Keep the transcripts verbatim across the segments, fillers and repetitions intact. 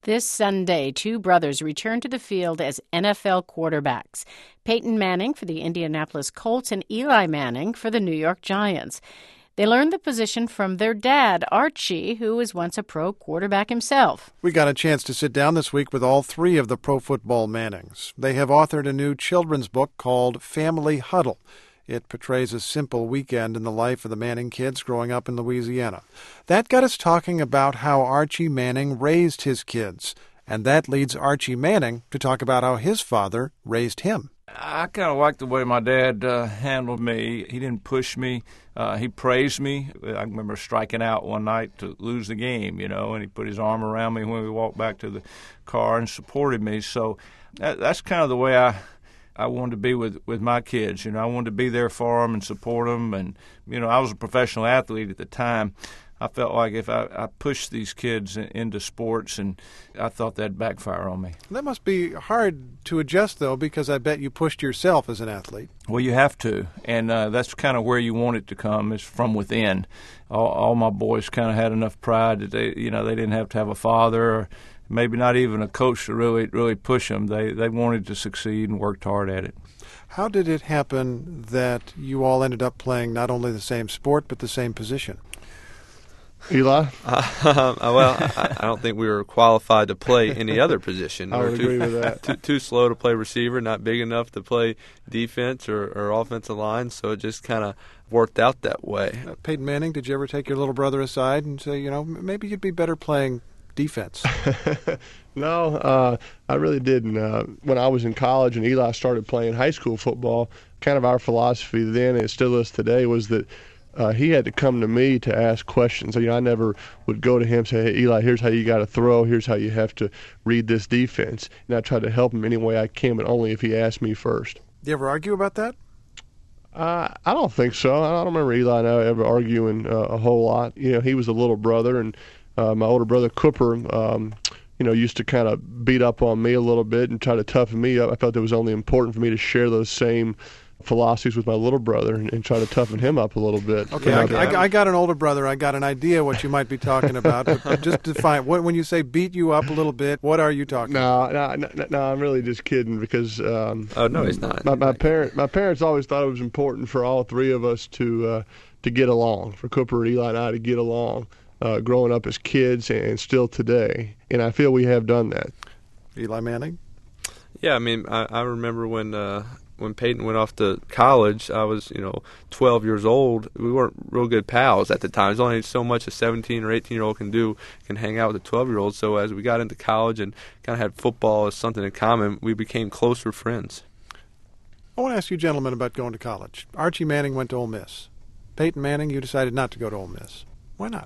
This Sunday, two brothers return to the field as N F L quarterbacks. Peyton Manning for the Indianapolis Colts and Eli Manning for the New York Giants. They learned the position from their dad, Archie, who was once a pro quarterback himself. We got a chance to sit down this week with all three of the pro football Mannings. They have authored a new children's book called Family Huddle. It portrays a simple weekend in the life of the Manning kids growing up in Louisiana. That got us talking about how Archie Manning raised his kids. And that leads Archie Manning to talk about how his father raised him. I kind of liked the way my dad uh, handled me. He didn't push me. Uh, he praised me. I remember striking out one night to lose the game, you know, and he put his arm around me when we walked back to the car and supported me. So that, that's kind of the way I... I wanted to be with, with my kids. You know, I wanted to be there for them and support them. And, you know, I was a professional athlete at the time. I felt like if I, I pushed these kids in, into sports, and I thought that'd backfire on me. That must be hard to adjust, though, because I bet you pushed yourself as an athlete. Well, you have to, and uh, that's kind of where you want it to come, is from within. All, all my boys kind of had enough pride that they, you know, they didn't have to have a father or maybe not even a coach to really really push them. They they wanted to succeed and worked hard at it. How did it happen that you all ended up playing not only the same sport but the same position? Eli? Uh, well, I, I don't think we were qualified to play any other position. I would too, agree with that. Too, too slow to play receiver, not big enough to play defense or, or offensive line, so it just kind of worked out that way. Uh, Peyton Manning, did you ever take your little brother aside and say, you know, maybe you'd be better playing defense? No, uh, I really didn't. Uh, when I was in college and Eli started playing high school football, kind of our philosophy then, and it still is today, was that uh, he had to come to me to ask questions. So, you know, I never would go to him and say, hey, Eli, here's how you got to throw, here's how you have to read this defense. And I tried to help him any way I can, but only if he asked me first. Do you ever argue about that? Uh, I don't think so. I don't remember Eli and I ever arguing uh, a whole lot. You know, he was a little brother, and uh, my older brother, Cooper, um, you know, used to kind of beat up on me a little bit and try to toughen me up. I felt it was only important for me to share those same philosophies with my little brother and, and try to toughen him up a little bit. Okay, I, I, I got an older brother. I got an idea what you might be talking about. But just define, what, when you say beat you up a little bit, what are you talking no, about? No, no, no, I'm really just kidding because um, oh no, he's not. My, my, parent, my parents always thought it was important for all three of us to uh, to get along, for Cooper, Eli, and I to get along. Uh, growing up as kids and still today, and I feel we have done that. Eli Manning? Yeah, I mean, I, I remember when uh, when Peyton went off to college, I was, you know, twelve years old. We weren't real good pals at the time. There's only so much a seventeen or eighteen-year-old can do, can hang out with a twelve-year-old. So as we got into college and kind of had football as something in common, we became closer friends. I want to ask you gentlemen about going to college. Archie Manning went to Ole Miss. Peyton Manning, you decided not to go to Ole Miss. Why not?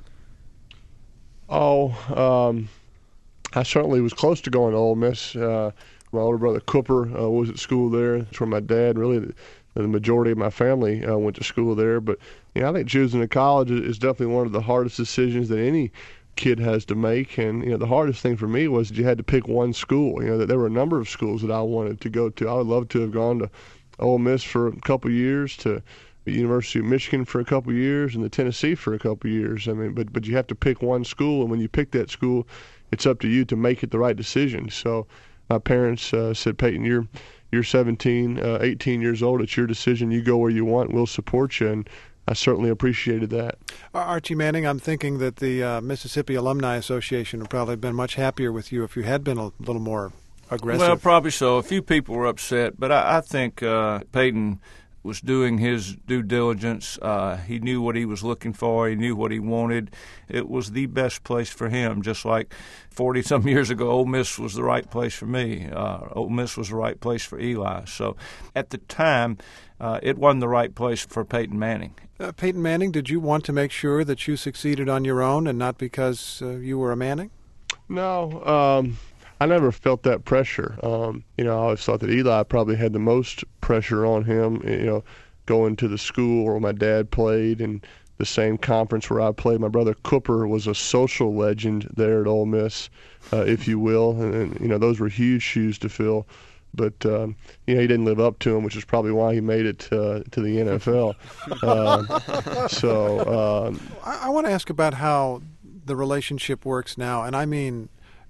Oh, um, I certainly was close to going to Ole Miss. Uh, my older brother Cooper uh, was at school there. That's where my dad, really, the, the majority of my family uh, went to school there. But you know, I think choosing a college is definitely one of the hardest decisions that any kid has to make. And you know, the hardest thing for me was that you had to pick one school. You know, that there were a number of schools that I wanted to go to. I would love to have gone to Ole Miss for a couple of years, to the University of Michigan for a couple of years, and the Tennessee for a couple of years. I mean, but but you have to pick one school, and when you pick that school, it's up to you to make it the right decision. So my parents uh, said, Peyton, you're you're seventeen, uh, eighteen years old. It's your decision. You go where you want. We'll support you. And I certainly appreciated that. Archie Manning, I'm thinking that the uh, Mississippi Alumni Association would probably have been much happier with you if you had been a little more aggressive. Well, probably so. A few people were upset, but I, I think uh, Peyton was doing his due diligence. Uh, he knew what he was looking for. He knew what he wanted. It was the best place for him, just like forty-some years ago, Ole Miss was the right place for me. Uh, Ole Miss was the right place for Eli. So at the time, uh, it wasn't the right place for Peyton Manning. Uh, Peyton Manning, did you want to make sure that you succeeded on your own and not because uh, you were a Manning? No, um, I never felt that pressure. Um, you know, I always thought that Eli probably had the most pressure on him, you know, going to the school where my dad played and the same conference where I played. My brother Cooper was a social legend there at Ole Miss, uh, if you will. And, and, you know, those were huge shoes to fill. But, um, you know, he didn't live up to them, which is probably why he made it uh, to the N F L. uh, so um, I, I want to ask about how the relationship works now. And I mean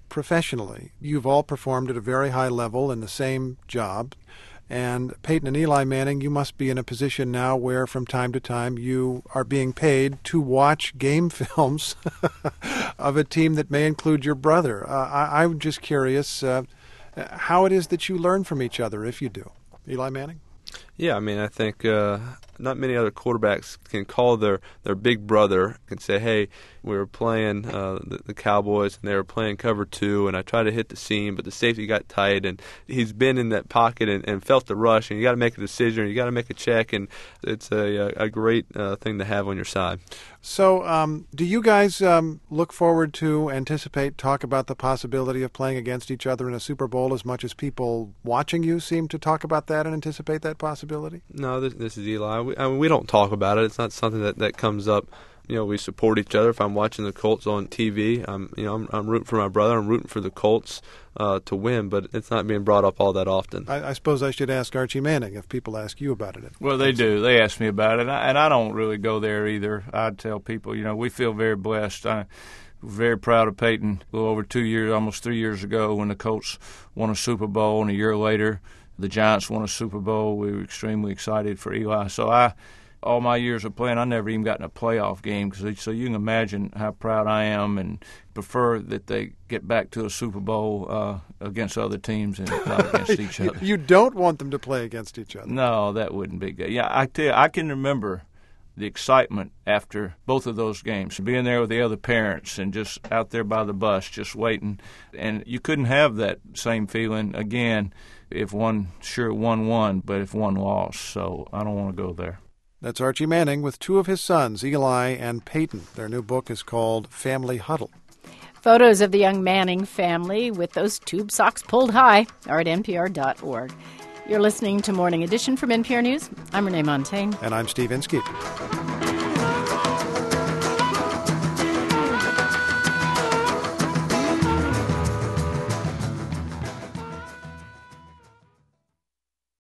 professionally. You've all performed at a very high level in the same job. And Peyton and Eli Manning, you must be in a position now where from time to time you are being paid to watch game films of a team that may include your brother. Uh, I, I'm just curious uh, how it is that you learn from each other, if you do. Eli Manning? Yeah, I mean, I think uh, not many other quarterbacks can call their, their big brother and say, hey, we were playing uh, the, the Cowboys and they were playing cover two and I tried to hit the seam, but the safety got tight and he's been in that pocket and, and felt the rush, and you got to make a decision, you got to make a check, and it's a, a great uh, thing to have on your side. So um, do you guys um, look forward to, anticipate, talk about the possibility of playing against each other in a Super Bowl as much as people watching you seem to talk about that and anticipate that possibility? No, this, this is Eli. We, I mean, we don't talk about it. It's not something that, that comes up. You know, we support each other. If I'm watching the Colts on T V, I'm, you know, I'm, I'm rooting for my brother. I'm rooting for the Colts uh, to win, but it's not being brought up all that often. I, I suppose I should ask Archie Manning if people ask you about it. Well, they do. They ask me about it, and I, and I don't really go there either. I tell people, you know, we feel very blessed. I, We're very proud of Peyton. A little over two years, almost three years ago, when the Colts won a Super Bowl, and a year later, the Giants won a Super Bowl. We were extremely excited for Eli. So I, all my years of playing, I never even got in a playoff game. Cause, so you can imagine how proud I am, and prefer that they get back to a Super Bowl uh, against other teams and not against each other. You don't want them to play against each other. No, that wouldn't be good. Yeah, I tell you, I can remember the excitement after both of those games, being there with the other parents and just out there by the bus, just waiting. And you couldn't have that same feeling again if one, sure, one won, but if one lost. So I don't want to go there. That's Archie Manning with two of his sons, Eli and Peyton. Their new book is called Family Huddle. Photos of the young Manning family with those tube socks pulled high are at N P R dot org. You're listening to Morning Edition from N P R News. I'm Renee Montagne. And I'm Steve Inskeep.